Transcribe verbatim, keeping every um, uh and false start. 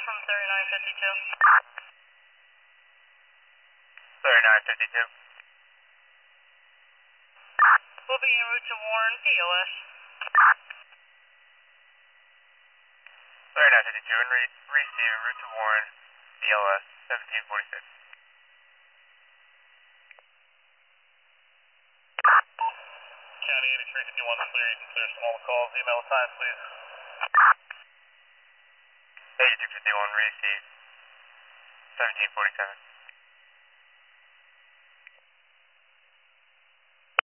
from thirty-nine fifty-two. thirty-nine fifty-two. We'll be en route to Warren, P O S. thirty-nine fifty-two, and re receive en route to Warren, P O S, seventeen forty-six. County eighty-three fifty-one clear, you can clear small calls. Email the times, please. eighty-three fifty-one, receive, seventeen forty-seven.